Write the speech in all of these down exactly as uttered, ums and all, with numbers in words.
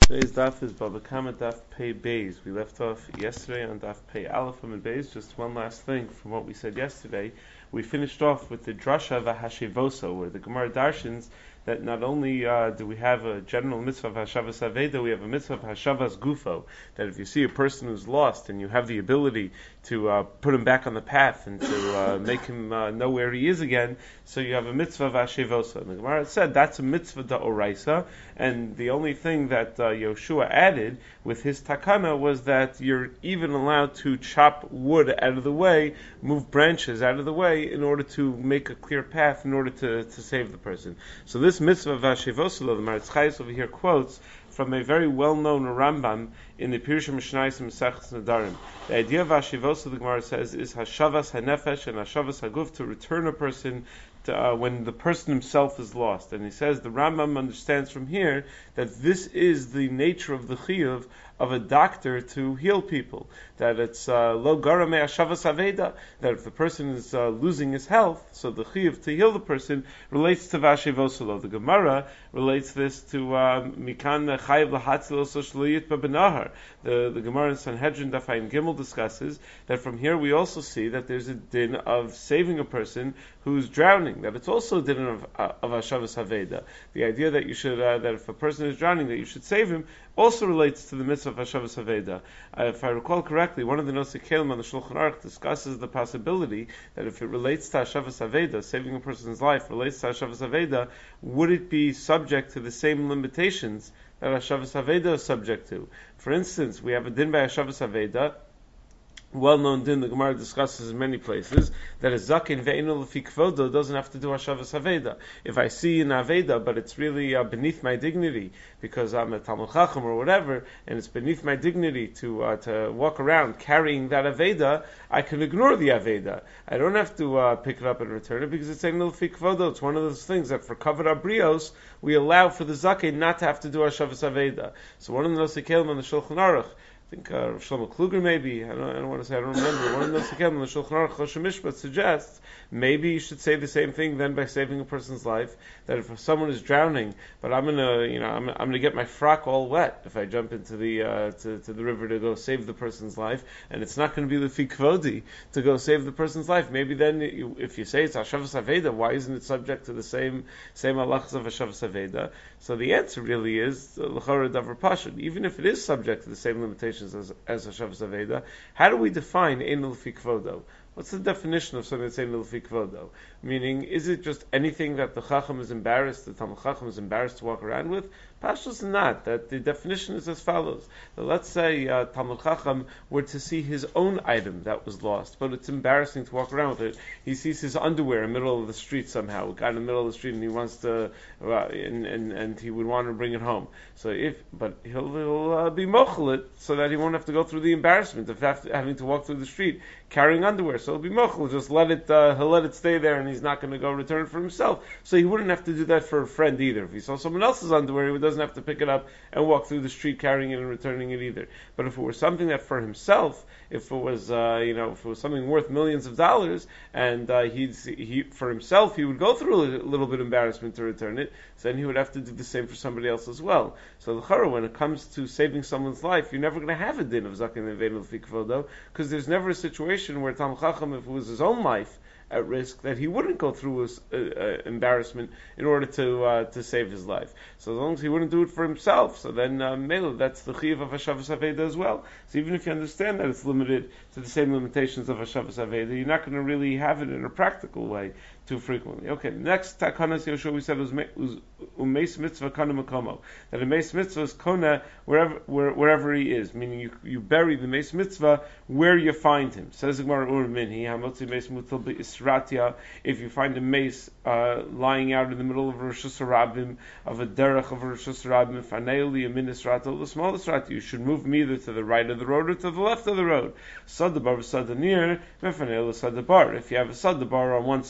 Today's daf is Baba Kama daf Pei Beis. We left off yesterday on daf Pei Aleph and Beis. Just one last thing from what we said yesterday. We finished off with the drasha v'hashevoso, where the Gemara darshins that not only uh, do we have a general mitzvah of hashavas aveda, we have a mitzvah of hashavas gufo. That if you see a person who's lost and you have the ability to uh, put him back on the path and to uh, make him uh, know where he is again, so you have a mitzvah of hashevoso. And the Gemara said that's a mitzvah da'oraisa, and the only thing that uh, Yoshua added with his takana was that you're even allowed to chop wood out of the way, move branches out of the way in order to make a clear path in order to, to save the person. So this mitzvah of Hashivosula, the Maritz Chayes over here quotes from a very well-known Rambam in the Pirush Mishnayos Mesechus Nedarim. The idea of Hashivosula, the Gemara says, is Hashavas HaNefesh and Hashavas HaGuf, to return a person to, uh, when the person himself is lost. And he says the Rambam understands from here that this is the nature of the chiyuv of a doctor to heal people. That it's lo gara me hashavas aveda. That if the person is uh, losing his health, so the chiyuv to heal the person relates to vashivosolo. The Gemara relates this to mikan chayiv lahatzil soshloyit bebenahar. The the Gemara in Sanhedrin Daf Ayin Gimel discusses that from here we also see that there's a din of saving a person who's drowning. That it's also a din of uh, of hashavas aveda. The idea that you should uh, that if a person is drowning that you should save him also relates to the mitzvah of Hashavas Aveda. Uh, if I recall correctly, one of the Nosei Kelim on the Shulchan Aruch discusses the possibility that if it relates to Hashavas Aveda, saving a person's life relates to Hashavas Aveda, would it be subject to the same limitations that Hashavas Aveda is subject to? For instance, we have a din by Hashavas Aveda, well-known din the Gemara discusses in many places, that a zaken ve'enu lefi kvodo doesn't have to do Hashavas Aveda. If I see an Aveda, but it's really uh, beneath my dignity, because I'm a Talmud Chacham or whatever, and it's beneath my dignity to uh, to walk around carrying that Aveda, I can ignore the Aveda. I don't have to uh, pick it up and return it, because it's einu lefi kvodo. It's one of those things that for kavod abrios, we allow for the zaken not to have to do Hashavas Aveda. So one of the Nosei Kelim on the Shulchan Aruch, I think uh, Shlomo Kluger maybe, I don't, I don't want to say, I don't remember, one of those again, the Shulchan Aruch Choshen Mishpat suggests maybe you should say the same thing then by saving a person's life, that if someone is drowning, but I'm gonna, you know, I'm, I'm gonna get my frock all wet if I jump into the uh, to, to the river to go save the person's life, and it's not going to be lefi kvodi to go save the person's life. Maybe then, you, if you say it's Hashavas Aveda, why isn't it subject to the same same halachas of Hashavas Aveda? So the answer really is l'chara davar pashut. Even if it is subject to the same limitations as as Hashavas Aveda, how do we define einu lefi kvodo? What's the definition of something that's einu lefi kvodo? Meaning, is it just anything that the Chacham is embarrassed, the Talmud Chacham is embarrassed to walk around with? Pashtus not. That the definition is as follows. That let's say uh, Talmud Chacham were to see his own item that was lost, but it's embarrassing to walk around with it. He sees his underwear in the middle of the street somehow, a guy in the middle of the street, and he wants to, uh, and, and and he would want to bring it home. So if, but he'll, he'll uh, be mochel it so that he won't have to go through the embarrassment of have to, having to walk through the street carrying underwear. So he'll be mochel, just let it, uh, he'll let it stay there, and he's not going to go return it for himself. So he wouldn't have to do that for a friend either. If he saw someone else's underwear, he doesn't have to pick it up and walk through the street carrying it and returning it either. But if it were something that for himself, if it was, uh, you know, if it was something worth millions of dollars, and uh, he'd he for himself he would go through a little bit of embarrassment to return it, so then he would have to do the same for somebody else as well. So the chara, when it comes to saving someone's life, you're never going to have a din of zaken and ve'enu lefi kvodo, because there's never a situation where Talmud Chacham, if it was his own life at risk, that he wouldn't go through his uh, uh, embarrassment in order to uh, to save his life. So as long as he wouldn't do it for himself, so then uh, Mela, that's the chiyuv of Hashavas Aveda as well. So even if you understand that it's limited to the same limitations of Hashavas Aveda, you're not going to really have it in a practical way too frequently. Okay, the next takanas Yoshua we said was umeis mitzvah kana makomo, that a meis mitzvah is kona wherever where, wherever he is, meaning you you bury the meis mitzvah where you find him. Says the Gemara Urminhi hamotzi meis mutal be'isratia. If you find a mace uh, lying out in the middle of Rosh Hashanah of a derech of Rosh Hashanah, faneili yamin israto the small isratia, you should move either to the right of the road or to the left of the road. Sadabar v'sadanir mefaneil sadabar. If you have a sadabar on one side of sadabar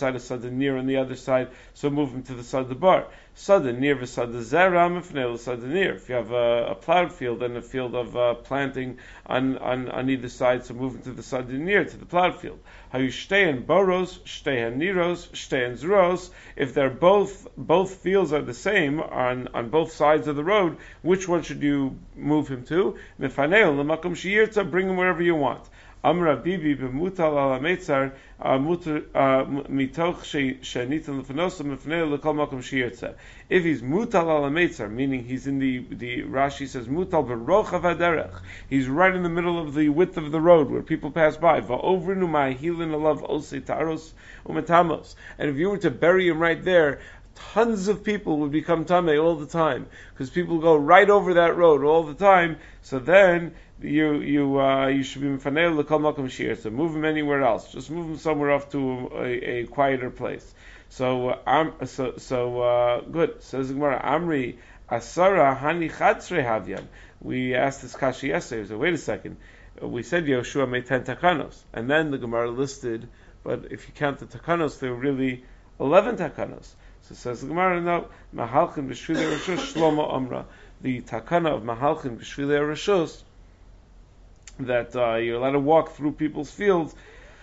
Sada near on the other side, so move him to the Sada bar. Sada near v'Sada zera mifnei l'Sada near. If you have a, a plowed field and a field of uh, planting on, on on either side, so move him to the Sada near, to the plowed field. Hayu shtein boros, shtein niros, shtein zros. If they're both both fields are the same on on both sides of the road, which one should you move him to? Mifanei l'makom sheyirtza, bring him wherever you want. Amra bibi b'mutal ala meitzar mitoch shenitan lefanosim mifnei lekol makom sheyirtza. If he's mutal ala meitzar, meaning he's in the the Rashi says mutal b'rochav haderech, he's right in the middle of the width of the road where people pass by. Va'ovrinu ma'ahilin alav osei taros umetamos. And if you were to bury him right there, tons of people would become tamei all the time because people go right over that road all the time. So then you you uh, you should be mifanei l'kol makom sheyirtza. Move him anywhere else. Just move him somewhere off to a, a quieter place. So um, so so uh, good. Says the Gemara, Amri asara hani chatzrei havyan. We asked this kashi yesterday. So wait a second. We said Yoshua made ten takanos, and then the Gemara listed. But if you count the takanos, there were really eleven takanos. So says the Gemara, no, Mahalchin b'shvilei rishus Shlomo Amra. The takana of Mahalchin b'shvilei rishus, that uh, you're allowed to walk through people's fields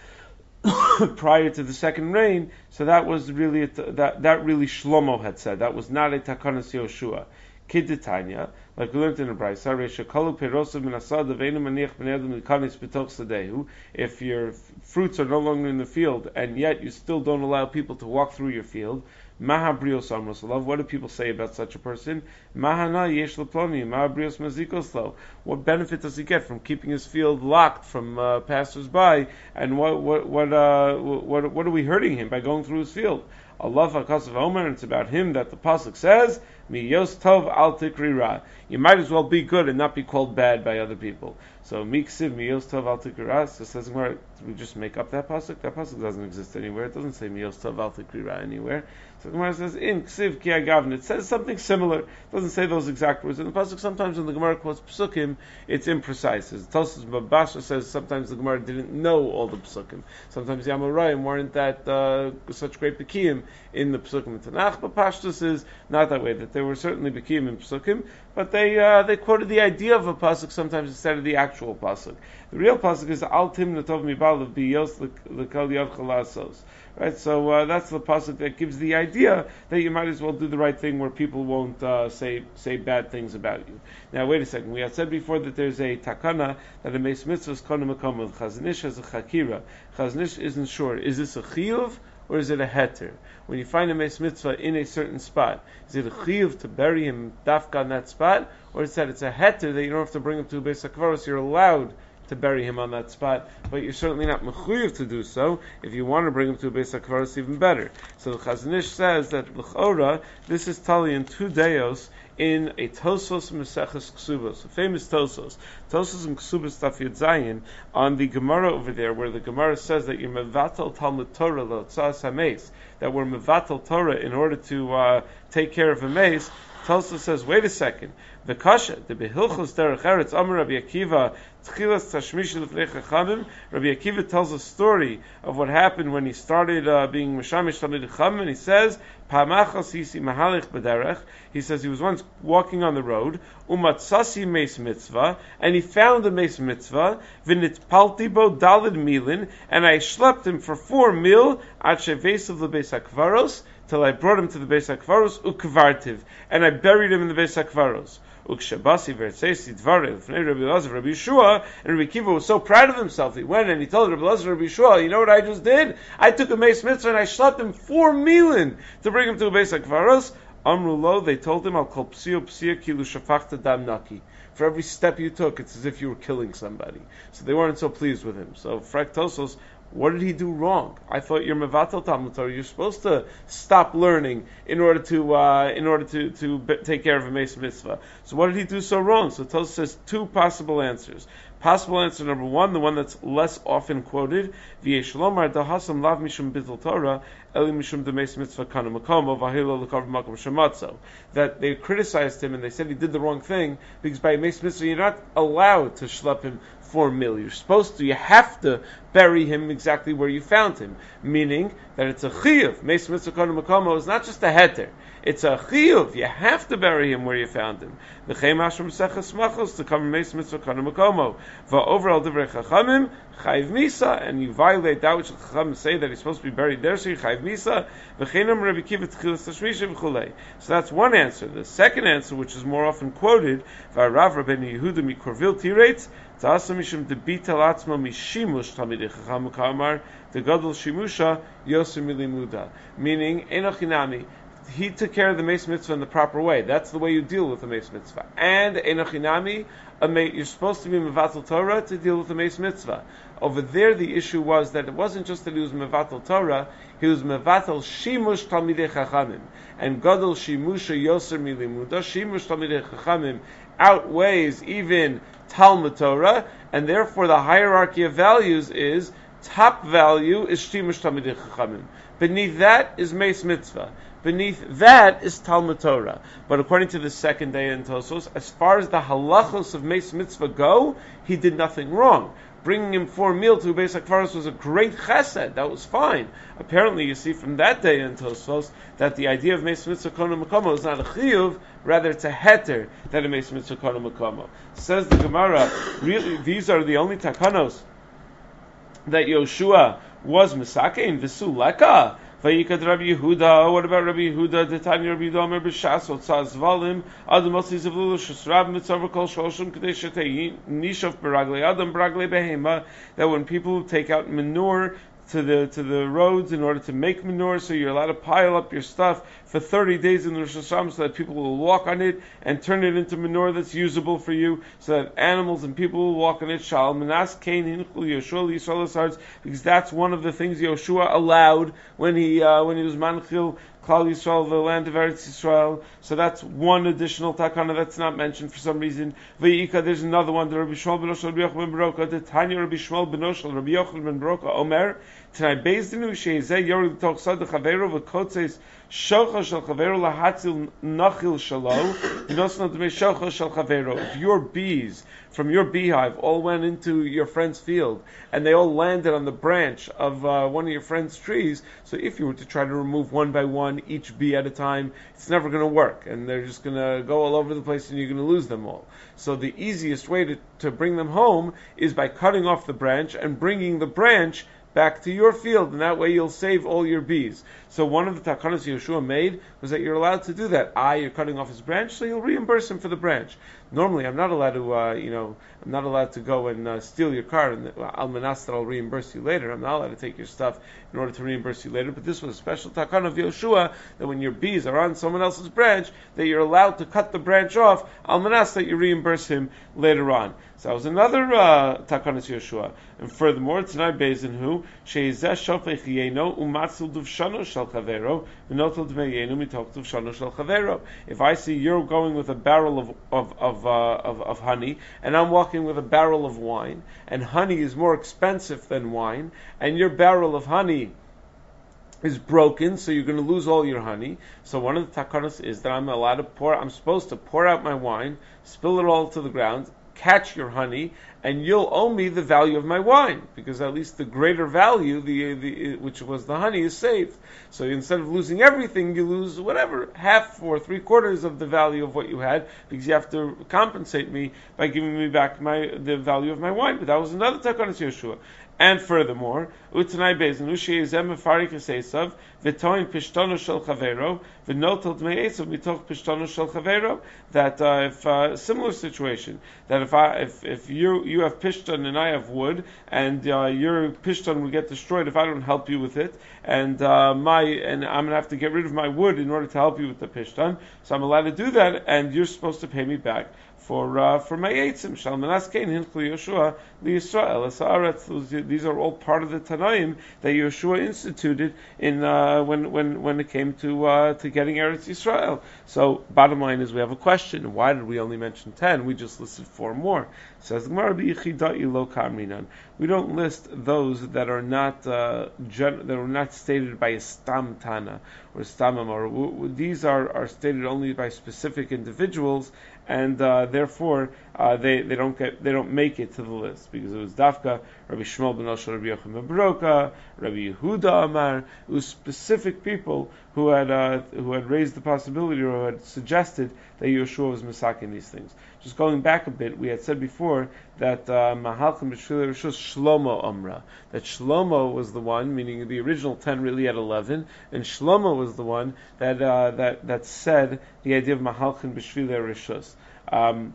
prior to the second rain. So that was really a, that that really Shlomo had said. That was not a takanas Yoshua. Kidditanya, like we learned in the Brayso, Reishakalu perosav min asad aveinu maniach bnei adam likanis b'toch sadehu. If your fruits are no longer in the field and yet you still don't allow people to walk through your field, Maha brios amrosalav. What do people say about such a person? Mahana yesh leploni. Maha brios mazikoslo. What benefit does he get from keeping his field locked from uh, passers-by? And what what what uh what what are we hurting him by going through his field? Allah Akasav Omer, and it's about him that the pasuk says, Mi yos tov al tikri ra. You might as well be good and not be called bad by other people. So miksiv mi yos tov al tikri ra. So says Gemara, we just make up that pasuk. That pasuk doesn't exist anywhere. It doesn't say mi yos tov al tikri ra anywhere. So Gemara says in ksiv ki agavn. It says something similar. It doesn't say those exact words. In the pasuk, sometimes when the Gemara quotes psukim, it's imprecise. As Tosfos Babasha says, sometimes the Gemara didn't know all the psukim. Sometimes the Amoraim weren't that uh, such great bekiyim in the psukim in Tanakh. But Pashtus is not that way. That there were certainly bekiyim in psukim, but they uh, they quoted the idea of a pasuk sometimes instead of the actual pasuk. The real pasuk is al tim natov mibal biyos lekal yad chalasos. Right, so uh, that's the pasuk that gives the idea that you might as well do the right thing where people won't uh, say say bad things about you. Now, wait a second. We had said before that there's a takana that a meis mitzvah is kona makom. Chazon Ish has a chakira. Chazon Ish isn't sure. Is this a chiyuv or is it a heter? When you find a meis mitzvah in a certain spot, is it a chiyuv to bury him dafka on that spot, or is that it's a heter that you don't have to bring him to a beis hakvaros? You're allowed to bury him on that spot, but you're certainly not mechuyev to do so. If you want to bring him to a beis hakvaros, even better. So the Chazon Ish says that l'chora, this is tali in two deos in a Tosos Meseches Ksubos, a famous Tosos. Tosos and Ksubos Daf Yud Zayin, on the Gemara over there, where the Gemara says that you're mevatel Talmud Torah lo'tzas hameis, that we're mevatel Torah in order to uh, take care of a mace. Tosos says, wait a second. The kasha, the behilchos derech eretz, Amar Rabbi Akiva, tchilas tashmish lefnei chachamim. Rabbi Akiva tells a story of what happened when he started uh, being mishamish talmid chachamim, and he says, Pamachas hisi mahalich b'derech. He says he was once walking on the road, umatzasi meis mitzvah, and he found a meis mitzvah, v'nitpalti bo dalid milin, and I schlepped him for four mil, ad shevesav lebeis hakvaros, till I brought him to the Beis HaKvaros, ukvartiv, and I buried him in the Beis HaKvaros. Ukshabasi v'ertzesi dvarei l'fnei Rabbi Elazar Rabbi Yeshua, and Rabbi Akiva was so proud of himself, he went and he told Rabbi Elazar Rabbi Yeshua, you know what I just did? I took a meis mitzvah and I schlepped him four milin to bring him to a Beis HaKvaros. Amru lo, they told him, Al kol psio psia kilu shafachta dam naki. For every step you took, it's as if you were killing somebody. So they weren't so pleased with him. So Frak Tosos, what did he do wrong? I thought you're mevatel Talmud Torah. You're supposed to stop learning in order to uh, in order to to be, take care of a meis mitzvah. So what did he do so wrong? So Tosos says two possible answers. Possible answer number one, the one that's less often quoted, V'yeshlomar dahasam lav mishum bittul Torah, eli mishum demeis mitzvah kana makomo, v'ahilo l'kav makom shematzo. That they criticized him and they said he did the wrong thing because by meis mitzvah you're not allowed to schlep him four mil. You're supposed to, you have to bury him exactly where you found him, meaning that it's a chiyuv. Meis mitzvah kono makomo is not just a heter. It's a chiyuv. You have to bury him where you found him. V'chei mashram seches machos to cover meis mitzvah kono makomo. Va'over divrei chachamim chayv misa, and you violate that which the chachamim say that he's supposed to be buried there, so you chayv misa. V'cheinam Rabbi Kiva tchilas tashmisha v'chulei. So that's one answer. The second answer, which is more often quoted, v'arav Rabbeinu Yehuda mikorvil tirates, ta'asa mishum debital atzma mishimush talmidei chacham kamar the gadol shimusha yoser milimuda, meaning enochinami. He took care of the Meis Mitzvah in the proper way. That's the way you deal with the Meis Mitzvah. And Enochinami, you're supposed to be Mevatel Torah to deal with the Meis Mitzvah. Over there, the issue was that it wasn't just that he was Mevatel Torah, he was Mevatel Shimush Talmidei Chachamim. And Gadol Shimusha Yoser Milimuda, Shimush Talmidei Chachamim outweighs even Talmud Torah, and therefore the hierarchy of values is, top value is Shimush Talmidei Chachamim. Beneath that is Meis Mitzvah. Beneath that is Talmud Torah. But according to the second day in Tosos, as far as the halachos of Meis Mitzvah go, he did nothing wrong. Bringing him for a meal to Beis HaKvaros was a great chesed. That was fine. Apparently, you see from that day in Tosos that the idea of Meis Mitzvah Kono Makomo is not a chiyuv, rather it's a heter that a Meis Mitzvah Kono Makomo. Says the Gemara, really, these are the only takanos that Yoshua was Misakein Visu Leka. Vayikad Rabbi Yehuda. What about Rabbi Yehuda? The Tanya Rabbi Yehuda Omer b'Shas Otzaz Valim Adam Mosli Zavlulu Shusrav Mitzav Kol Shoshim Kadei Shetei Nishav Beraglei Adam Beraglei Behema. That when people take out manure to the to the roads in order to make manure, so you're allowed to pile up your stuff for thirty days in the Rosh Hashanah so that people will walk on it and turn it into manure that's usable for you, so that animals and people will walk on it. Shal Manas Kain Hinchul Yoshua Yisrael Asards, because that's one of the things Yoshua allowed when he uh, when he was Manchil Klal Yisrael, the land of Eretz Yisrael. So that's one additional takana that's not mentioned for some reason. Vayika, there's another one. The Rabbi Shmuel ben Oshel Rabbi Yochanan ben Baroka. The Tanya Rabbi Shmuel ben Oshel Rabbi Yochanan ben Baroka Omer. Tonight, Bezdinu sheizeh yored l'toch sad chaveru v'kotzes shocha shel chaveru lahatzil nachil shalo nosnot me shocha shel chaveru. If your bees from your beehive all went into your friend's field and they all landed on the branch of uh, one of your friend's trees, so if you were to try to remove one by one, each bee at a time, it's never going to work, and they're just going to go all over the place and you're going to lose them all. So the easiest way to, to bring them home is by cutting off the branch and bringing the branch back to your field, and that way you'll save all your bees. So one of the takanos Yeshua made was that you're allowed to do that. Ah, you're cutting off his branch, so you'll reimburse him for the branch. Normally, I'm not allowed to, uh, you know, I'm not allowed to go and uh, steal your car, and I'll manas that I'll reimburse you later. I'm not allowed to take your stuff in order to reimburse you later. But this was a special takan of Yeshua, that when your bees are on someone else's branch, that you're allowed to cut the branch off. I'll manas that you reimburse him later on. So that was another uh, takanas Yeshua. And furthermore, it's not Bezin who sheizeh shofech yeno umatzil duvshano shel chavero v'notel dmei yenu mitok duvshano shel chavero. If I see you're going with a barrel of of of, uh, of of honey, and I'm walking with a barrel of wine, and honey is more expensive than wine, and your barrel of honey is broken, so you're going to lose all your honey. So one of the takanos is that I'm allowed to pour. I'm supposed to pour out my wine, spill it all to the ground, catch your honey, and you'll owe me the value of my wine, because at least the greater value, the, the which was the honey, is saved. So instead of losing everything, you lose whatever, half or three quarters of the value of what you had, because you have to compensate me by giving me back my the value of my wine. But that was another takanas Yeshua. And furthermore, Utanai Bezin, Ushi Ezem Mefarik Esav, Vitoin Pishtono Shel Chavero, Vinotel Dmei Esav Mitoch Pishtono Shel Chavero, that uh, if a uh, similar situation, that if I if if you you have pishton and I have wood, and uh, your pishton will get destroyed if I don't help you with it, and uh, my and I'm gonna have to get rid of my wood in order to help you with the pishton, so I'm allowed to do that, and you're supposed to pay me back for uh, for my eitzim. Shalmanas Kain Hinchli Yeshua LiYisrael Esaretz. These are all part of the Tanaim that Yeshua instituted in uh, when when when it came to uh, to getting Eretz Yisrael. So bottom line is we have a question: why did we only mention ten? We just listed four more. Says Gemara B'Yichidai Lo Kamrinan. We don't list those that are not uh, gen- that are not stated by a stam tana or stam amar. These are are stated only by specific individuals. and uh, therefore uh, they they don't get they don't make it to the list because it was Dafka, Rabbi Shmuel ben Osher, Rabbi Yochanan ben Baroka, Rabbi Yehuda Amar. It was specific people who had uh, who had raised the possibility or who had suggested that Yeshua was misaking these things. Just going back a bit, we had said before that Mahalchim B'Shvili Rishus Shlomo Amra, that Shlomo was the one, meaning the original ten really had eleven, and Shlomo was the one that uh, that that said the idea of Mahalchim B'Shvili Rishus. Um,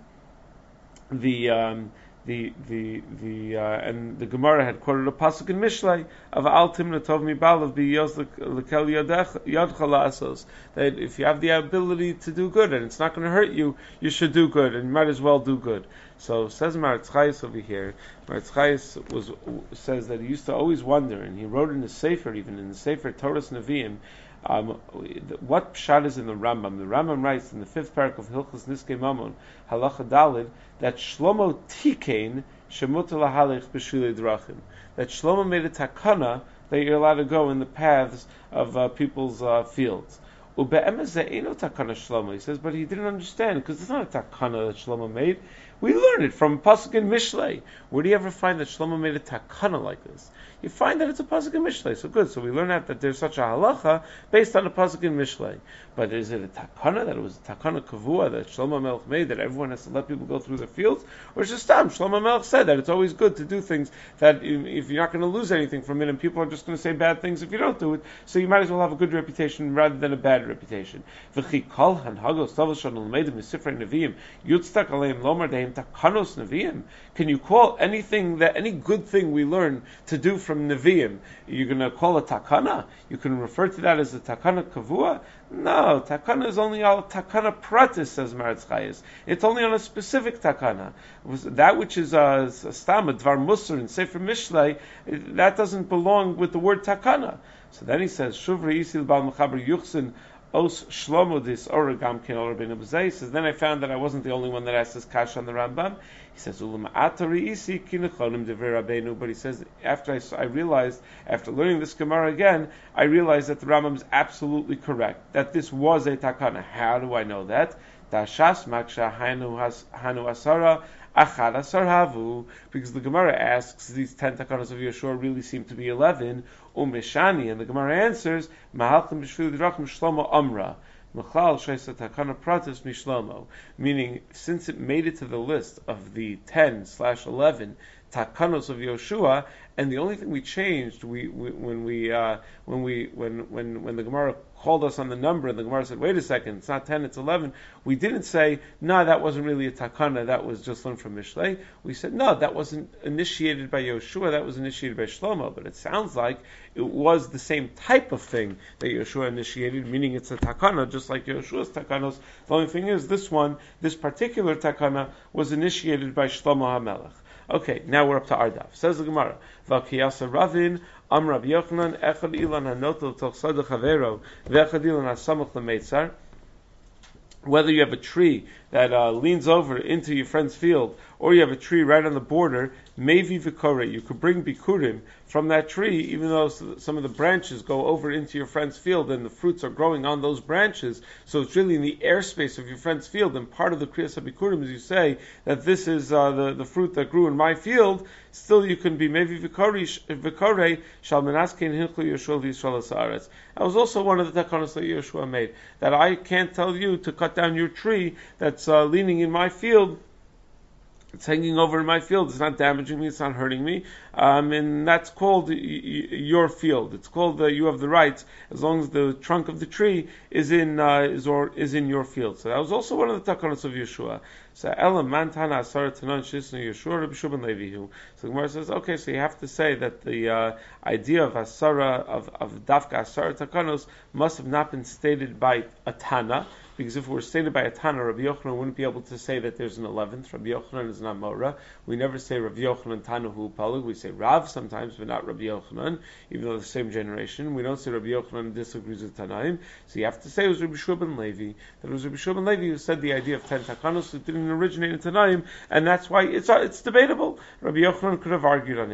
the um, the the the uh, and the Gemara had quoted a pasuk in Mishlei of Al Timna Tov Mibal of Biyos Lekel Yadcha La'asos, that if you have the ability to do good and it's not going to hurt you, you should do good and you might as well do good. So says Maratz Chayes over here. Maratz Chayes was says that he used to always wonder, and he wrote in the Sefer, even in the Sefer Torah's Nevi'im. Um, what pshat is in the Rambam? The Rambam writes in the fifth parak of Hilchos Niskei Mamon, Halacha Dalid, that Shlomo tikein shemutar lahalech b'shvilei drachim. That Shlomo made a takana that you're allowed to go in the paths of uh, people's uh, fields. Ube'emes ze'eno takana Shlomo. He says, but he didn't understand because it's not a takana that Shlomo made. We learn it from pasuk in Mishlei. Where do you ever find that Shlomo made a takana like this? You find that it's a pasuk in Mishlei. So good. So we learn out that there's such a halacha based on a pasuk in Mishlei. But is it a takana that it was a takana kavua that Shlomo Melech made that everyone has to let people go through their fields, or is it just Stam Shlomo Melech said that it's always good to do things that if you're not going to lose anything from it, and people are just going to say bad things if you don't do it, so you might as well have a good reputation rather than a bad reputation. V'chi kol hanhagos tavashon l'meidim misifrei neviim yutztak aleim lomar deim takanos neviim. Can you call anything that any good thing we learn to do from neviim, you're going to call a takana? You can refer to that as a takana kavua? No, takana is only al takana pratis, says Maratz Chayes. It's only on a specific takana. That which is a stam, a dvar musar in Sefer Mishlei, that doesn't belong with the word takana. So then he says, Shuvri isil bal mechaber yuchsin os shlomo dis oragam ken or ben abzei. He says, then I found that I wasn't the only one that asked this kash on the Rambam. He says, ulam atari isi kinechonim dever rabbeinu. But he says, after I, I realized, after learning this Gemara again, I realized that the Rambam is absolutely correct, that this was a takana. How do I know that? Dashas maksha hanu hanu asara achad asar havu. Because the Gemara asks, these ten takanas of Yeshua really seem to be eleven. Umeshani, and the Gemara answers, Mahalchim b'shvili drachim shlomo amra. Mechlal sheisa takana pratis mishlomo. Meaning, since it made it to the list of the ten slash eleven takanos of Yeshua, and the only thing we changed, we, we when we uh, when we when when when the Gemara called us on the number, and the Gemara said, "Wait a second, it's not ten, it's eleven." We didn't say, "No, that wasn't really a takana. That was just learned from Mishlei." We said, "No, that wasn't initiated by Yeshua. That was initiated by Shlomo." But it sounds like it was the same type of thing that Yeshua initiated, meaning it's a takana, just like Yeshua's takanos. The only thing is, this one, this particular takana, was initiated by Shlomo HaMelech. Okay, now we're up to Ardav. Says the Gemara, V'kiyasa Ravin, Am Rabbi Yochanan, Echad Ilan HaNotel Toch Sada Chavero, V'echad Ilan HaSamach L'Meitzar. Whether you have a tree that uh, leans over into your friend's field, or you have a tree right on the border, Mevi V'Koreh, you could bring Bikurim from that tree, even though some of the branches go over into your friend's field and the fruits are growing on those branches, so it's really in the airspace of your friend's field, and part of the Kriyas HaBikurim is you say that this is uh, the, the fruit that grew in my field, still you can be Mevi V'Koreh, Shal Menaskein Hinchlu Yeshua Yisrael Ha'aretz. That was also one of the takanos that Yeshua made, that I can't tell you to cut down your tree that's uh, leaning in my field. It's hanging over in my field. It's not damaging me. It's not hurting me. Um, and that's called y- y- your field. It's called uh, you have the rights as long as the trunk of the tree is in uh, is or is in your field. So that was also one of the takanos of Yeshua. So Elam Mantana Asara Tanan Shisnu Yeshua Rabbi Shubin Levihu. So the Gemara says, okay, so you have to say that the uh, idea of Asara of of Dafka Asara takanos must have not been stated by a Tana. Because if it were stated by a Tana, Rabbi Yochanan wouldn't be able to say that there's an eleventh. Rabbi Yochanan is not Mora. We never say Rabbi Yochanan Tana Hu Palig. We say Rav sometimes, but not Rabbi Yochanan, even though the same generation. We don't say Rabbi Yochanan disagrees with Tanaim. So you have to say it was Rabbi Shua ben Levi. That it was Rabbi Shua ben Levi who said the idea of ten takanos. It didn't originate in Tanaim, and that's why it's uh, it's debatable. Rabbi Yochanan could have argued on it.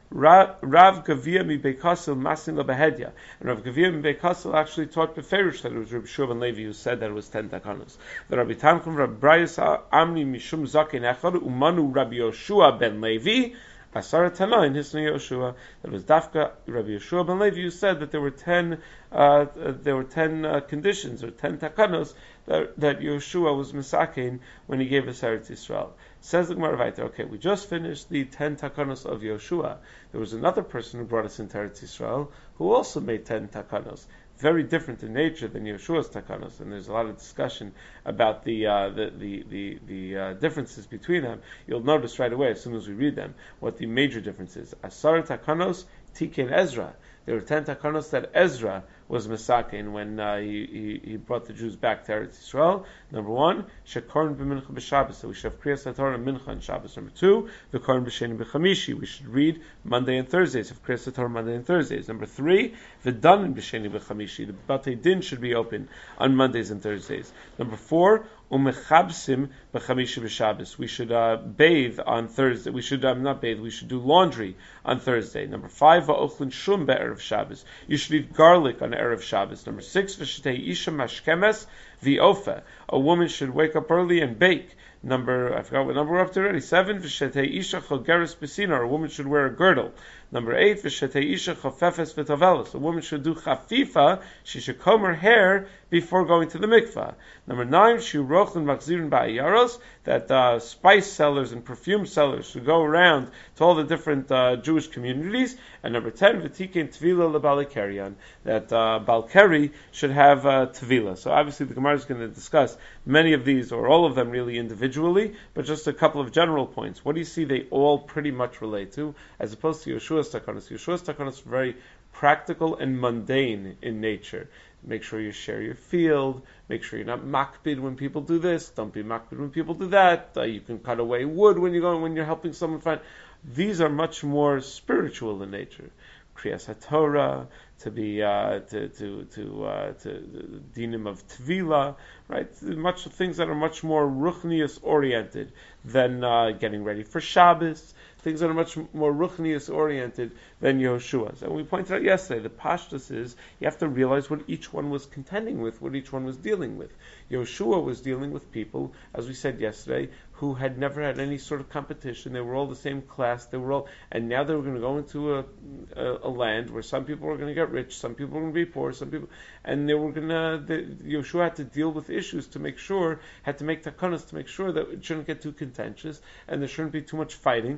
Rav Gavia mi Beikasil Masin Labahedya. And Rav Gavia mi Beikasil actually taught Beferish that it was Rabbi Shua ben Levi who said that it was ten takanos. The Rabbi Tanchum Rabbi Brayus Amni Mishum Zaken Echad Umanu Rabbi Yoshua ben Levi Asara Tana in Hisnei Yoshua. That was Dafka Rabbi Yoshua ben Levi who said that there were ten uh, uh, there were ten uh, conditions or ten takanos that, that Yoshua was misakein when he gave us Eretz Yisrael. Says the Gemara Vayter, okay, we just finished the ten takanos of Yoshua. There was another person who brought us into Eretz Yisrael who also made ten takanos. Very different in nature than Yeshua's takanos, and there's a lot of discussion about the uh, the the the, the uh, differences between them. You'll notice right away as soon as we read them what the major difference is. Asar takanos tiken Ezra. There were ten takanos that Ezra was misakin when uh, he, he he brought the Jews back to Eretz Yisrael. Number one, shekorn b'mincha b'Shabbos, so we should have kriyas haTorah and mincha on Shabbos. Number two, v'korn b'sheni b'chamishi, we should read Monday and Thursdays, have kriyas haTorah Monday and Thursdays. Number three, v'danin b'sheni b'chamishi, the Batei Din should be open on Mondays and Thursdays. Number four, umechabsim b'chamishi b'Shabbos, we should uh, bathe on Thursday. We should um, not bathe. We should do laundry on Thursday. Number five, va'ochlin shum be'erev Shabbos, you should eat garlic on Erev Shabbos. Number six, v'shetei isha mashkemes v'ofa, a woman should wake up early and bake. Number, I forgot what number we're up to already. Seven, v'shetei isha chogeres b'sina, a woman should wear a girdle. Number eight, v'shetei isha chofefes v'tovelos, a woman should do chafifa, she should comb her hair before going to the mikvah. Number nine, shirochlin machzirin ba'ayaros, that uh, spice sellers and perfume sellers should go around to all the different uh, Jewish communities. And number ten, v'tikein tvila lebalikerian, that uh, balkeri should have uh, tvila. So obviously the Gemara is going to discuss many of these, or all of them really individually, but just a couple of general points. What do you see they all pretty much relate to, as opposed to Yeshua's takanos? Yeshua's takanos are very practical and mundane in nature. Make sure you share your field. Make sure you're not makbid when people do this. Don't be makbid when people do that. Uh, you can cut away wood when you're going when you're helping someone find. These are much more spiritual in nature. Kriyas HaTorah, to be uh, to to to uh, to dinim of tvila, right? Much things that are much more ruchnius oriented than uh, getting ready for Shabbos. Things that are much more ruchnius oriented than Yeshua's. And we pointed out yesterday, the pashtus is you have to realize what each one was contending with, what each one was dealing with. Yeshua was dealing with people, as we said yesterday, who had never had any sort of competition. They were all the same class. They were all, and now they were going to go into a, a, a land where some people were going to get rich, some people were going to be poor, some people, and they were going to. The, Yeshua had to deal with issues to make sure, had to make takanas to make sure that it shouldn't get too contentious and there shouldn't be too much fighting.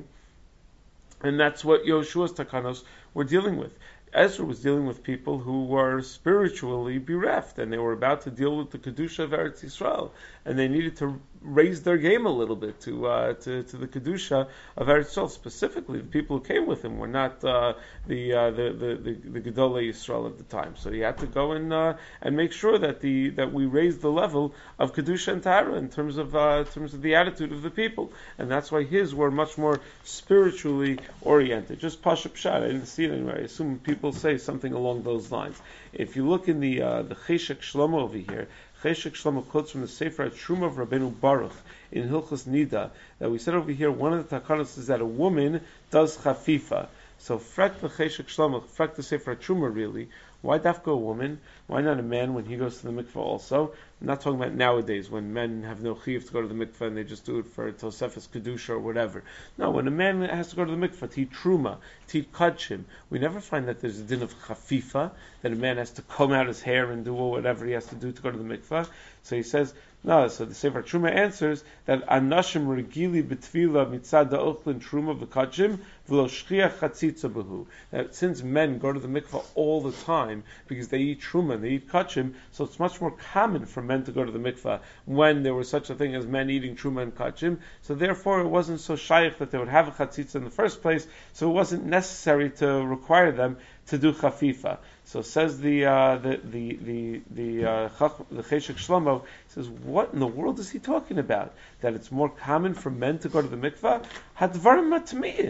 And that's what Yeshua's takanos were dealing with. Ezra was dealing with people who were spiritually bereft, and they were about to deal with the kedusha of Eretz Yisrael, and they needed to raise their game a little bit to uh, to, to the kedusha of Eretz Yisrael. Specifically, the people who came with him were not uh, the, uh, the the the the Gedolei Yisrael at the time. So he had to go and uh, and make sure that the that we raise the level of kedusha and tahara in terms of uh, in terms of the attitude of the people, and that's why his were much more spiritually oriented. Just pashup pshat. I didn't see it anywhere. I assume people say something along those lines. If you look in the uh, the Cheshek Shlomo over here, Cheshek Shlomo quotes from the Sefer Truma of Rabbeinu Baruch in Hilchos Nida that we said over here. One of the takanos is that a woman does chafifa. So frek the Cheshek Shlomo, frek the Sefer Truma really. Why dafka a woman? Why not a man when he goes to the mikveh also? I'm not talking about nowadays when men have no chiyuv to go to the mikveh and they just do it for Tosefes Kedusha or whatever. No, when a man has to go to the mikveh to eat truma, to eat kachim, we never find that there's a din of chafifa, that a man has to comb out his hair and do whatever he has to do to go to the mikveh. So he says, no, so the Sefer Truma answers that anashim regili b'tvila mitzad da'ochlin truma v'kachim v'lo shchiach chatzitza b'hu. That since men go to the mikveh all the time because they eat truma and they eat kachim, so it's much more common for men to go to the mikveh when there was such a thing as men eating truma and kachim. So therefore it wasn't so shaykh that they would have a chatzitza in the first place, so it wasn't necessary to require them to do chafifa. So says the uh, the the the the uh, the Cheshek Shlomo says, what in the world is he talking about? That it's more common for men to go to the mikveh? Hadvarim matmiin.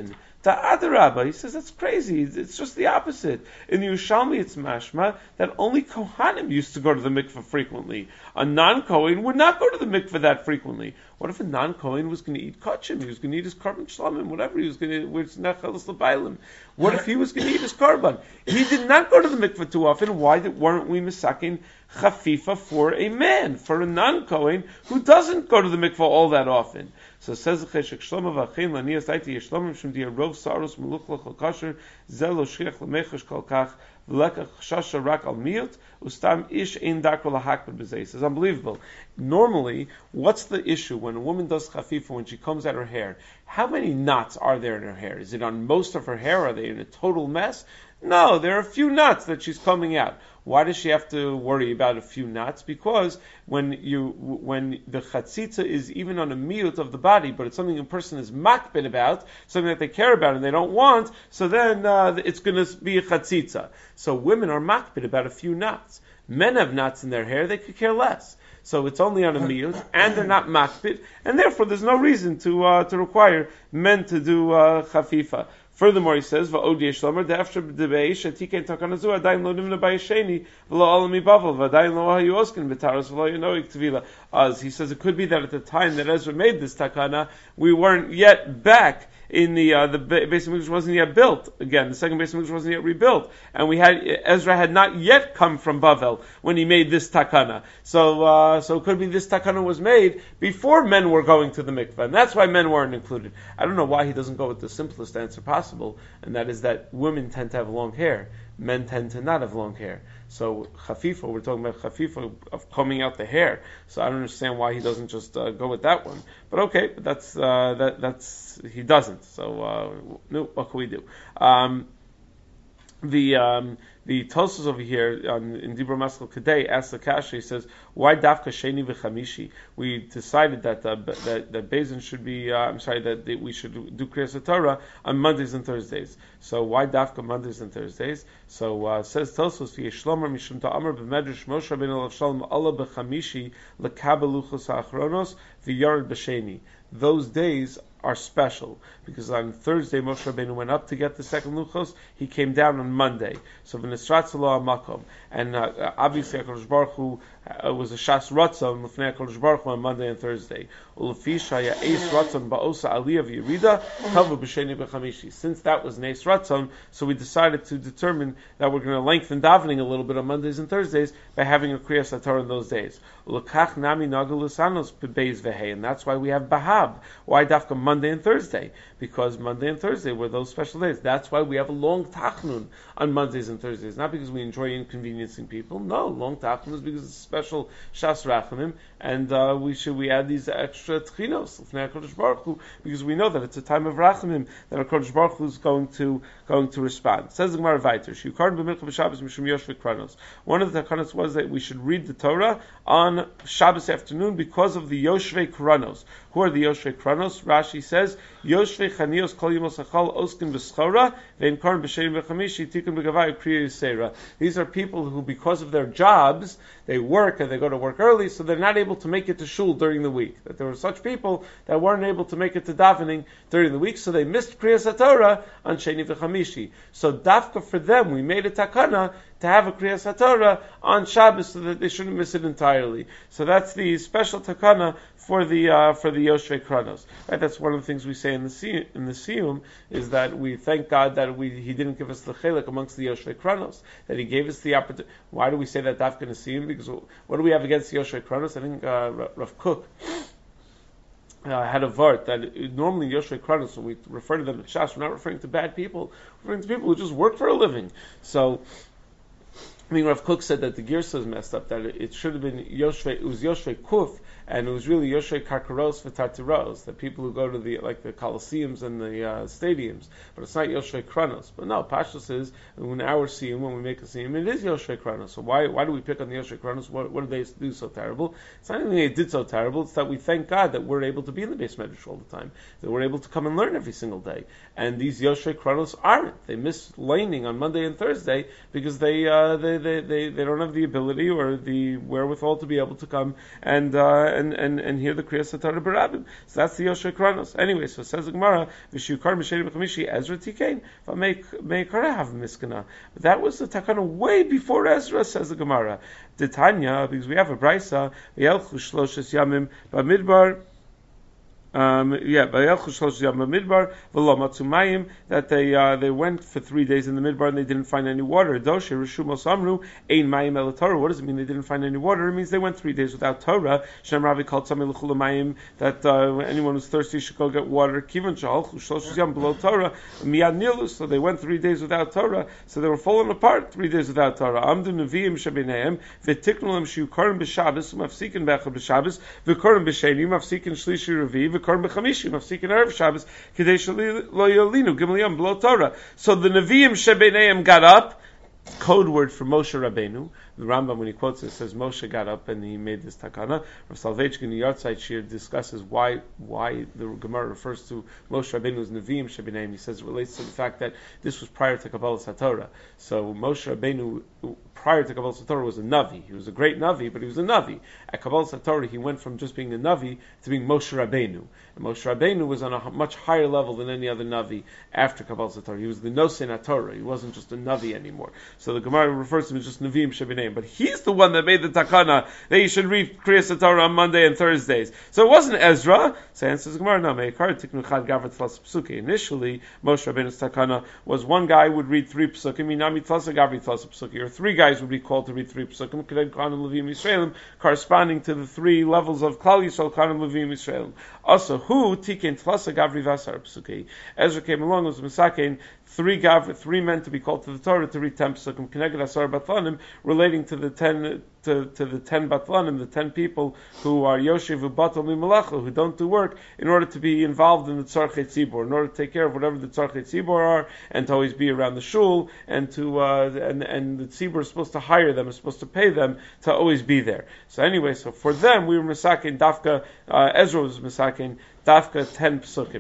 The Adarabba, he says that's crazy. It's just the opposite. In the Yerushalmi, it's mashma that only Kohanim used to go to the mikveh frequently. A non-Kohen would not go to the mikveh that frequently. What if a non-Kohen was going to eat kachim? He was going to eat his korban shlamim, whatever he was going to, which nechalos l'bailim. What if he was going to eat his korban? He did not go to the mikveh too often. Why did, weren't we misakin chafifa for a man, for a non-Kohen who doesn't go to the mikveh all that often? So it says Cheshek Shlomo v'Achein Lanias Daiti Yeshlomim Shem Dia Rov Saros Meluch Lachol Kasher Zel Lo Shriach Lemechash Kol Kach V'Lekach Shasha Rak Al Miyut Ustam Ish Ein Dakro Lahakbet B'Zeh. It's unbelievable. Normally, what's the issue when a woman does chafifa when she combs out her hair? How many knots are there in her hair? Is it on most of her hair? Are they in a total mess? No, there are a few knots that she's combing out. Why does she have to worry about a few knots? Because when you when the chatzitza is even on a miyut of the body, but it's something a person is makbid about, something that they care about and they don't want, so then uh, it's going to be a chatzitza. So women are makbid about a few knots. Men have knots in their hair; they could care less. So it's only on a miyut, and they're not makbid, and therefore there's no reason to uh, to require men to do uh, chafifa. Furthermore, he says, "Va'od yeshlomer de'after b'debeish atiken takanazu adayin lo nimna b'yesheni v'lo alami bavel v'adayin lo hayu oskin b'taros v'lo yanoik tvila." As he says, it could be that at the time that Ezra made this takana, we weren't yet back in the uh, the Beis Hamikdash wasn't yet built again. The second Beis Hamikdash wasn't yet rebuilt, and we had Ezra had not yet come from Bavel when he made this takana. So uh, so it could be this takana was made before men were going to the mikveh, and that's why men weren't included. I don't know why he doesn't go with the simplest answer possible, and that is that women tend to have long hair, men tend to not have long hair. So chafifa, we're talking about chafifa of combing out the hair. So I don't understand why he doesn't just uh, go with that one. But okay, but that's uh, that that's he doesn't. So uh, no, what can we do? Um, the um, the Tosfos over here um, in Dibur Maskal Kadei asks the kasha. He says, "Why dafka sheni v'chamishi?" We decided that uh, that that Bezin should be. Uh, I'm sorry that, that we should do Kriyas Torah on Mondays and Thursdays. So why dafka Mondays and Thursdays? So uh, says Tosfos v'yeshlomer mishum ta'amar b'medrash Moshe Rabbeinu alav shalom Allah b'chamishi lekabeluchos ha'achronos v'yared b'sheni. Those days are special because on Thursday Moshe Rabbeinu went up to get the second luchos. He came down on Monday. So v'nisratz lo ha'makom, and uh, obviously HaKadosh Baruch Hu uh, was a shas ratzon l'fnei HaKadosh Baruch Hu on Monday and Thursday. Ulefi shaya eis ratzon ba'osa aliyah v'yirida tavu b'sheni b'chamishi. Since that was an eis ratzon, so we decided to determine that we're going to lengthen davening a little bit on Mondays and Thursdays by having a Kriyas HaTorah in those days. Ulekach nami nagel usanos bebeis v'hei, and that's why we have Bahab. Why dafka Monday and Thursday? Because Monday and Thursday were those special days. That's why we have a long tachnun on Mondays and Thursdays. Not because we enjoy inconveniencing people. No, long tachnun is because it's a special shas rachamim, and uh, we should we add these extra tchinos l'fnei HaKadosh Baruch Hu, because we know that it's a time of rachamim that HaKadosh Baruch Hu is going to going to respond. Says the Gemara Vayter, Shiyukarn b'milcha b'Shabbos mishum yoshvei kranos. One of the takanos was that we should read the Torah on Shabbos afternoon because of the yoshvei kranos. Who are the yoshvei kranos? Rashi says yoshvei chanios kol yimos hachal oskin b'schora ve'in karn b'shein v'chamishi tikun b'gavai kriya yisera. These are people who, because of their jobs, they work and they go to work early, so they're not able to make it to shul during the week. That there were such people that weren't able to make it to davening during the week, so they missed Kriyas HaTorah on Sheni v'chamishi. So dafka for them, we made a takana to have a Kriyas HaTorah on Shabbos so that they shouldn't miss it entirely. So that's the special takana for the uh, for the Yoshvei Kranos. Right? That's one of the things we say in the si- in the Siyum, is that we thank God that we He didn't give us the chelik amongst the Yoshvei Kranos, that He gave us the opportunity. Why do we say that dafka in the Siyum? Because what do we have against the Yoshvei Kranos? I think uh, Rav Kook Uh, had a vart that it, normally Yoshvei Kranos, when we refer to them at Shas, we're not referring to bad people, we're referring to people who just work for a living. So, I mean, Rav Kook said that the Girsa is messed up, that it, it should have been Yoshvei, it was Yoshvei Kuf, and it was really Yoshvei Karkaros v'Tartaros, the people who go to the, like the Colosseums and the uh, stadiums, but it's not Yoshvei Kranos. But no, Pashtus is, in our Siyum, when we make a Siyum, it is Yoshvei Kranos. So why why do we pick on the Yoshvei Kranos? What, what did they do so terrible? It's not anything they did so terrible, it's that we thank God that we're able to be in the Beis Medrash all the time, that we're able to come and learn every single day. And these Yoshvei Kranos aren't. They miss laning on Monday and Thursday because they, uh, they, they, they, they don't have the ability or the wherewithal to be able to come and, uh, and, and, and hear the Kriyas HaTorah Barabim. So that's the Yosher Kronos. Anyway, so it says the Gemara, V'shiyukar M'sheni B'chamishi, Ezra Tikein, V'meikara have Miskana. But that was the Takana way before Ezra, says the Gemara. The Tanya, because we have a Brisa, V'yelchu Shloshes Yamim B'midbar, Um, yeah, that they uh, they went for three days in the midbar and they didn't find any water. What does it mean they didn't find any water? It means they went three days without Torah. That uh, anyone who's thirsty should go get water. So they went three days without Torah. So they were falling apart three days without Torah. So the Nevi'im Shebeneim got up. Code word for Moshe Rabbeinu. The Rambam, when he quotes it, says Moshe got up and he made this takana. Rav Soloveitchik in the Yartzeit Shir discusses why why the Gemara refers to Moshe Rabbeinu as Nevi'im Shebeneim. He says it relates to the fact that this was prior to Kabbalas HaTorah. So Moshe Rabbeinu, prior to Kabbalas HaTorah, was a Navi. He was a great Navi, but he was a Navi. At Kabbalas HaTorah, he went from just being a Navi to being Moshe Rabbeinu. And Moshe Rabbeinu was on a much higher level than any other Navi after Kabbalas HaTorah. He was the Nosen HaTorah. He wasn't just a Navi anymore. So the Gemara refers to him as just Nevi'im Shebeneim. But he's the one that made the takana that you should read Kriyas HaTorah on Monday and Thursdays. So it wasn't Ezra. So answers the Gemara, no, Meikar Tiknu Chad Gavrat Tlas Psuki. Initially, Moshe Rabbeinu's takana was one guy would read three psukim, Inami Tlas Gavrat Tlas Psuki, or three guys would be called to read three psukim, Kedem Kanim Levim Yisraelim, corresponding to the three levels of Klal Yisrael Kanim Levim Yisraelim. Also, who Tiken Tlas Gavri Vasar Psuki. Ezra came along was Misakein, three gav, three men to be called to the Torah to read ten psukim, Keneged Asar Batlanim, relating to the ten to, to the ten Batlanim, the ten people who are Yoshev Ubatal Mimalacha, who don't do work, in order to be involved in the Tzarchei Tzibor, in order to take care of whatever the Tzarchei Tzibor are, and to always be around the shul, and to uh, and and the Tzibor is supposed to hire them, is supposed to pay them to always be there. So anyway, so for them we were Misakin Dafka, uh, Ezra was Misakin Dafka ten psukim.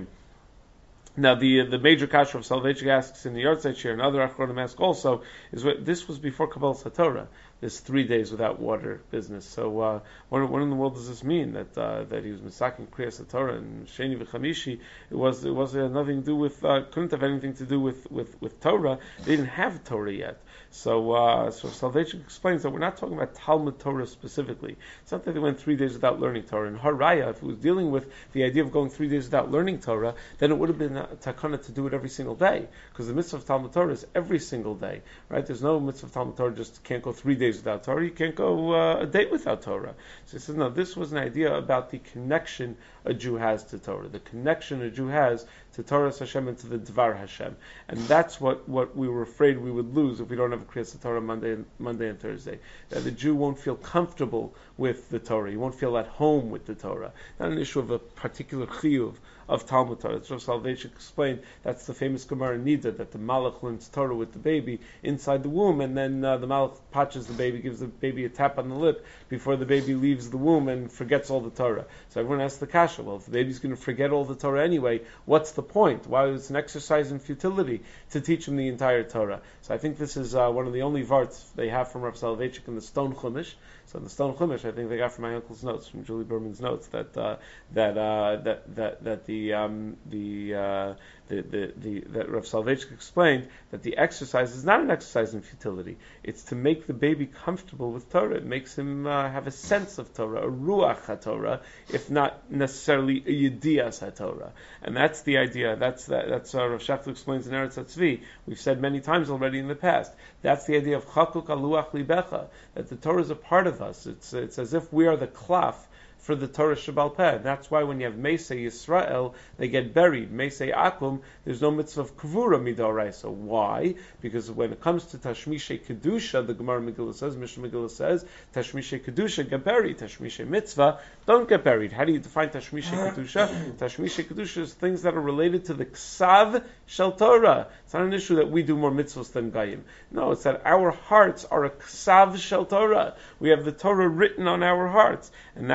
Now, the uh, the major kasha of Soloveitchik asks in the Yartzeit Shir, and other Achronim ask also, is what this was before Kabbalas HaTorah, this three days without water business. So, uh, what, what in the world does this mean? That uh, that he was misaking Kriyas HaTorah and Sheni v'Chamishi? It was it was uh, nothing to do with uh, couldn't have anything to do with, with, with Torah. They didn't have Torah yet. So, uh, so Soloveitchik explains that we're not talking about Talmud Torah specifically. It's not that they went three days without learning Torah. In Haraya, if it was dealing with the idea of going three days without learning Torah, then it would have been a takana to do it every single day, because the mitzvah of Talmud Torah is every single day, right? There's no mitzvah of Talmud Torah just can't go three days without Torah. You can't go uh, a day without Torah. So he says, no, this was an idea about the connection a Jew has to Torah, the connection a Jew has to Torah Hashem and to the Dvar Hashem, and that's what, what we were afraid we would lose if we don't have a Kriyas Torah Monday and Monday and Thursday. That the Jew won't feel comfortable with the Torah, he won't feel at home with the Torah. Not an issue of a particular chiyuv of Talmud Torah. As Rav Soloveitchik explained, that's the famous Gemara Nida, that the Malach learns Torah with the baby inside the womb, and then uh, the Malach patches the baby, gives the baby a tap on the lip before the baby leaves the womb and forgets all the Torah. So everyone asks the kasha, well, if the baby's going to forget all the Torah anyway, what's the point? Why is it an exercise in futility to teach him the entire Torah? So I think this is uh, one of the only varts they have from Rav Soloveitchik in the Stone Chumash. So in the Stone Chumash, I think they got from my uncle's notes, from Julie Berman's notes, that uh, that, uh, that that that the um, the, uh, the the the that Rav Soloveitchik explained that the exercise is not an exercise in futility. It's to make the baby comfortable with Torah. It makes him uh, have a sense of Torah, a ruach haTorah, if not necessarily a yedias haTorah. And that's the idea. That's that. That's uh, Rav Shachtel explains in Eretz HaTzvi. We've said many times already in the past. That's the idea of chakuk aluach libecha, that the Torah is a part of us. It's it's as if we are the klaf for the Torah Shabbal Peh. That's why when you have Meisei Yisrael, they get buried. Meisei Akum, there's no mitzvah of Kavura Midoraisa. Why? Because when it comes to Tashmishe Kedusha, the Gemara Megillah says, Mishnah Megillah says, Tashmishe Kedusha, get buried. Tashmishe Mitzvah, don't get buried. How do you define Tashmishe Kedusha? Tashmishe Kedusha is things that are related to the Ksav Shel Torah. It's not an issue that we do more mitzvahs than Gayim. No, it's that our hearts are a Ksav Shel Torah. We have the Torah written on our hearts. And that comes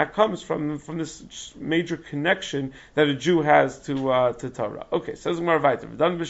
comes from from this major connection that a Jew has to uh, to Torah. Okay, says Gemara Vayter.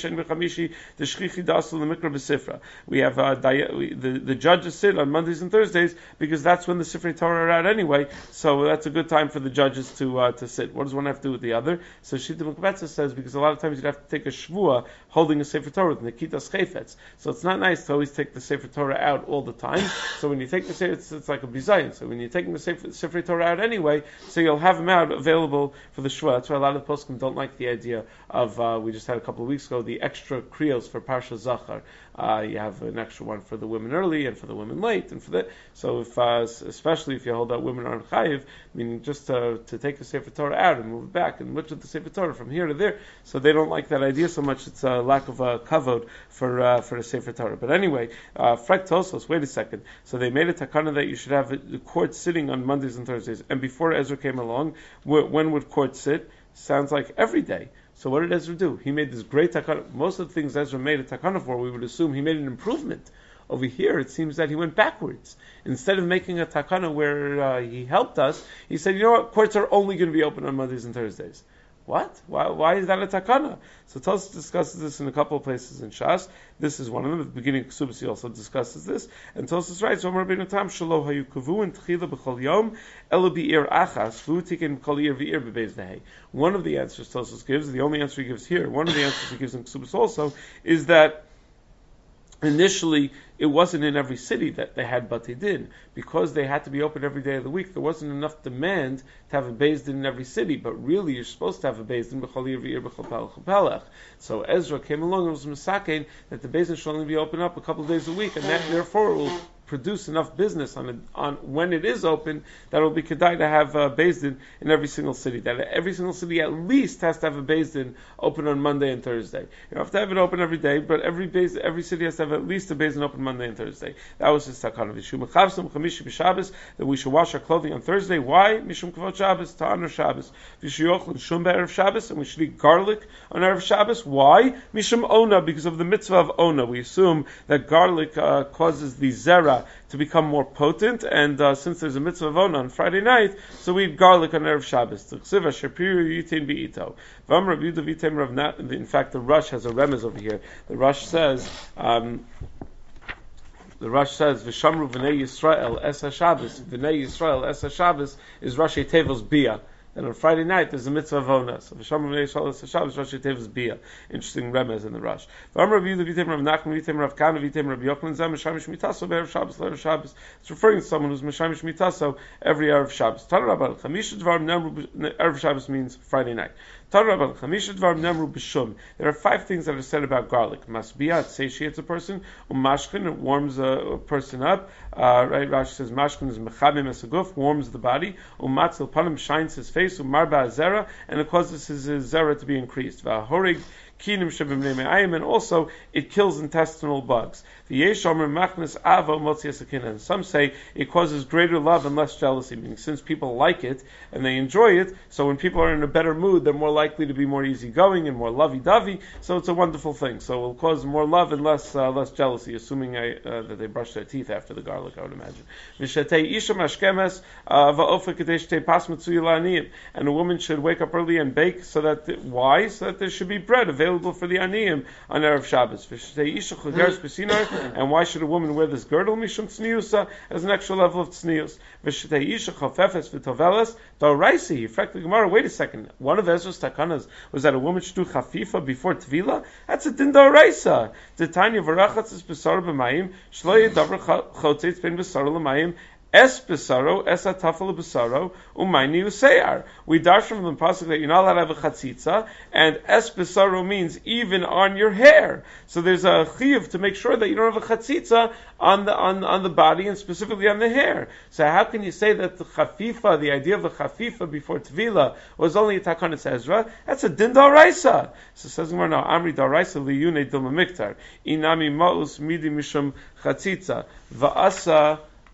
We have uh, the the judges sit on Mondays and Thursdays because that's when the Sifrei Torah are out anyway. So that's a good time for the judges to uh, to sit. What does one have to do with the other? So Shita Mekbetza says because a lot of times you'd have to take a shvua holding a Sefer Torah with Nikitas Chayfetz. So it's not nice to always take the Sefer Torah out all the time. So when you take the Sefer, it's, it's like a bizayin. So when you're taking the Sefer, Sefer Torah out anyway, so you'll have them out available for the shvua. That's why a lot of poskim don't like the idea of uh, we just had a couple of weeks ago the extra kriyos for Parsha Zachar. Uh, you have an extra one for the women early and for the women late, and for that. So if, uh, especially if you hold out women aren't chayiv, meaning just to, to take the Sefer Torah out and move it back and lift the Sefer Torah from here to there, so they don't like that idea so much. It's a lack of uh, kavod for uh, for the Sefer Torah. But anyway, uh, Frek Tosos. Wait a second. So they made a takana that you should have the court sitting on Mondays and Thursdays. And before Ezra came along, when would court sit? Sounds like every day. So what did Ezra do? He made this great takana. Most of the things Ezra made a takana for, we would assume he made an improvement. Over here, it seems that he went backwards. Instead of making a takana where uh, he helped us, he said, you know what, courts are only going to be open on Mondays and Thursdays. What? Why, why is that a takana? So Tosfos discusses this in a couple of places in Shas. This is one of them. At the beginning, Ksubas he also discusses this. And Tosfos writes, Omer Rabbeinu Tam Shelo Hayu Kavu Tchila B'Chol Yom Elo B'Ir Achas Vu Tikin B'Chol Ir V'Ir B'Beis Nehay. One of the answers Tosfos gives, the only answer he gives here, one of the answers he gives in Ksubas also, is that initially, it wasn't in every city that they had Batei Din. Because they had to be open every day of the week, there wasn't enough demand to have a Beis Din in every city. But really, you're supposed to have a Beis Din b'chol ir v'ir b'chol pelech pelech. So Ezra came along and was misakein that the Beis Din should only be open up a couple of days a week, and that therefore will produce enough business on a, on when it is open that it will be kedai to have a Beis Din in every single city. That every single city at least has to have a Beis Din open on Monday and Thursday. You don't have to have it open every day, but every Beis, every city has to have at least a Beis Din open Monday and Thursday. That was his takana. V'shu mechavsam chamishi b'Shabbos, that we should wash our clothing on Thursday. Why? Mishum kavod Shabbos, to honor Shabbos. V'shu yochel shum be'erev Shabbos, and we should eat garlic on erev Shabbos. Why? Mishum ona, because of the mitzvah of ona. We assume that garlic uh, causes the zera to become more potent, and uh, since there's a mitzvah of ona on Friday night, so we eat garlic on erev Shabbos. In fact, the Rush has a remez over here. The Rush says. Um, The Rush says, "V'shamru v'nei Yisrael es haShabbos." V'nei Yisrael es haShabbos is Rashi Tevil's bia. And on Friday night, there's a mitzvah of Ona. So V'shamru v'nei Yisrael es haShabbos, Rashi Tevil's bia. Interesting remez in the Rush. V'amar Rav Yehuda v'yitem Rav Nachman v'yitem Rav Kana v'yitem Rav Yochanan zeh Mishamish Mitaso be'erev Shabbos le'erev Shabbos. It's referring to someone who's Mishamish Mitaso every erev Shabbos. Tana Rabban Chamisha Dvarim Nemru. Erev Shabbos means Friday night. There are five things that are said about garlic. Masbiyah, it satiates a person. Umashkin, it warms a, a person up. Uh, right, Rashi says mashkin is mechabim esaguf, warms the body. Umatzil panim, shines his face. Umarba zera, and it causes his, his zera to be increased. Vahorig kinim shebim neme'ayim, and also it kills intestinal bugs. And some say it causes greater love and less jealousy, meaning since people like it and they enjoy it, so when people are in a better mood, they're more likely to be more easygoing and more lovey-dovey, so it's a wonderful thing. So it will cause more love and less uh, less jealousy, assuming I, uh, that they brush their teeth after the garlic, I would imagine. And a woman should wake up early and bake, so that, the, why? So that there should be bread available for the aniyim on Erev Shabbos. And why should a woman wear this girdle? Mishum tzniusa, as an extra level of tznius. V'shetei isha chafefes v'toveles d'oraisi. Reflect the Gemara. Wait a second. One of Ezra's takanas was that a woman should do chafifa before tvila. That's a din d'oraisa. Titania v'rachatz es b'sar b'mayim shlo yedavar chotzitz ben b'sar l'mayim. Es besaro, es atafel besaro, umayni useyar. We dash from the pasuk that you're not allowed to have a chatzitza, and es besaro means even on your hair. So there's a chiyuv to make sure that you don't have a chatzitza on the on on the body and specifically on the hair. So how can you say that the chafifa, the idea of the chafifa before tvila, was only a takanas Ezra? That's a din d'oraisa. So it says more now, Amri d'oraisa liyune dilma miktar inami maus midi mishum chatzitza va'asa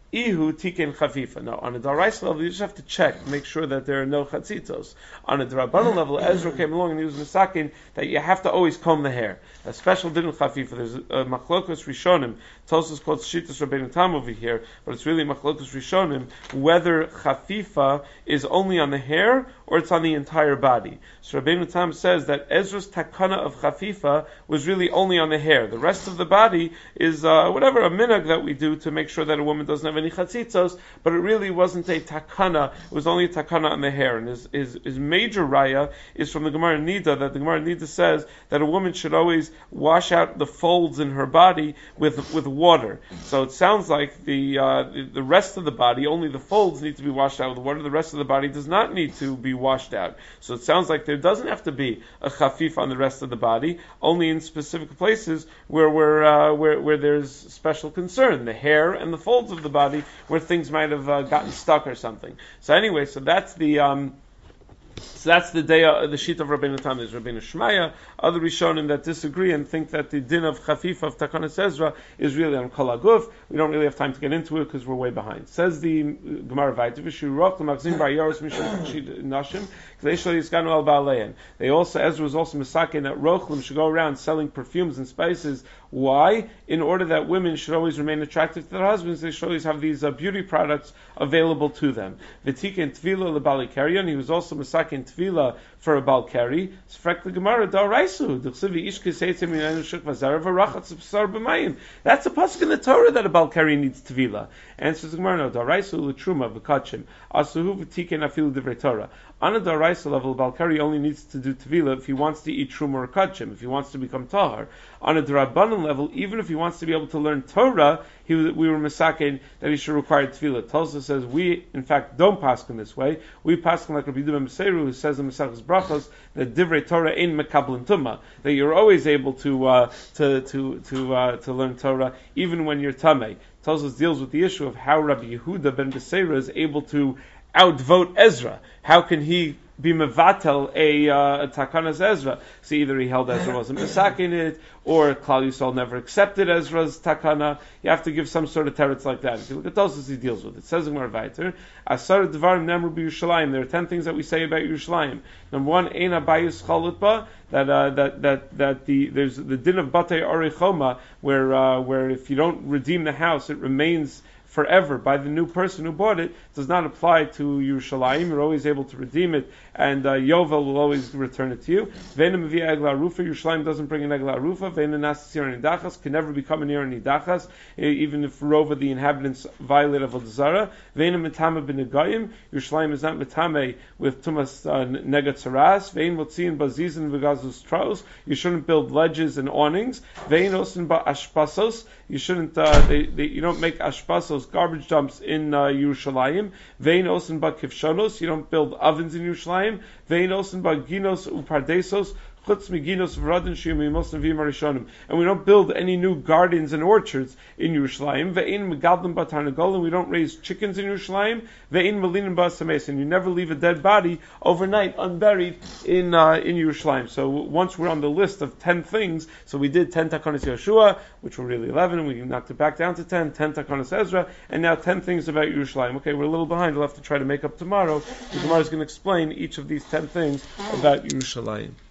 Ihu tiken chafifa. Now, on a daraisa level, you just have to check, make sure that there are no chatzitos. On a drabanan level, Ezra came along and he was misakin that you have to always comb the hair. A special din chafifa. There's a machlokos rishonim. Tosos called Shitas Rabbeinu Tam over here, but it's really machlokos rishonim whether chafifa is only on the hair or it's on the entire body. So Rabbeinu Tam says that Ezra's takana of chafifa was really only on the hair. The rest of the body is uh, whatever a minhag that we do to make sure that a woman doesn't have any chatzitzos, but it really wasn't a takana. It was only a takana on the hair. And his, his, his major raya is from the Gemara Nida, that the Gemara Nida says that a woman should always wash out the folds in her body with with water. So it sounds like the, uh, the the rest of the body, only the folds need to be washed out with water. The rest of the body does not need to be washed out. So it sounds like there doesn't have to be a chafif on the rest of the body, only in specific places where where uh, where, where there's special concern, the hair and the folds of the body, where things might have uh, gotten stuck or something. So anyway, so that's the. Um, So that's the day, uh, the sheet of Rabbeinu Tam. There's Rabbeinu Shmaya, other Rishonim that disagree and think that the din of Chafifa of Takanas Ezra is really on Kol HaGuf. We don't really have time to get into it because we're way behind. Says the Gemara Vayter, V'shirok l'machzim bar yaros mishum chashid nashim, k'dei shlo yiskanu al ba'alein. They also, Ezra was also misakin that rochlim should go around selling perfumes and spices. Why? In order that women should always remain attractive to their husbands, they should always have these uh, beauty products available to them. V'tiken tvila l'bali karyon, he was also misakin tvila for a balkari. Sfrek the Gemara da'oraisu. D'chsivi ish kiseitzim minaynu shuk v'zarav v'rachatz b'sar b'mayim. That's a pasuk in the Torah that a balkari needs tvila. Answers the Gemara, no, da'oraisu l'truma v'kachim. Asuhu v'tiken afilu divrei Torah. On a da'oraisa level, balkari only needs to do tvila if he wants to eat truma or kachim, if he wants to become tahar. On a d'rabbanan level, even if he wants to be able to learn Torah, he, we were misaken that he should require tefillah. Tulsa says we, in fact, don't paskin this way. We paskin like Rabbi Yehuda ben Beseru, who says in Mesachos Brachos that divrei Torah in mekablin tumah, that you're always able to uh, to to to uh, to learn Torah even when you're tamei. Tulsa deals with the issue of how Rabbi Yehuda ben Beseru is able to outvote Ezra. How can he be mevatel a, uh, a takanas Ezra? So either he held Ezra wasn't misakin it, or Klal Yisrael never accepted Ezra's takana. You have to give some sort of teretz like that. If you look at those, he deals with it. It says in Gemara Vayter, Asar Devarim Nemru b'Yerushalayim. There are ten things that we say about Yerushalayim. Number one, Ein Abayus Chalutba, that uh, that that that the there's the din of Batei Arichoma, where uh, where if you don't redeem the house, it remains forever by the new person who bought it. Does not apply to Yerushalayim. You're always able to redeem it, and uh, Yovel will always return it to you. Ve'ena mevi egla rufa. Yerushalayim doesn't bring an egla rufa. Ve'ena nasir nidachas, can never become an ir nidachas, even if Rova the inhabitants violate avodah zara. Ve'ena mitame b'negayim. Yerushalayim is not mitame with tumas uh, negat saras. Ve'en motziin bazizin v'gazus traus. You shouldn't build ledges and awnings. Ve'en osin ba'ashpasos. You shouldn't. Uh, they, they, you don't make ashpasos, garbage dumps in uh, Yerushalayim. Vein osin ba kivshonos. You don't build ovens in Yerushalayim. Vein osin ba ginos upardesos. And we don't build any new gardens and orchards in Yerushalayim. And we don't raise chickens in Yerushalayim. And you never leave a dead body overnight unburied in uh, in Yerushalayim. So once we're on the list of ten things, so we did ten Takanas Yeshua, which were really eleven, and we knocked it back down to ten, ten Takanas Ezra, and now ten things about Yerushalayim. Okay, we're a little behind. We'll have to try to make up tomorrow. The Gemara is going to explain each of these ten things about Yerushalayim.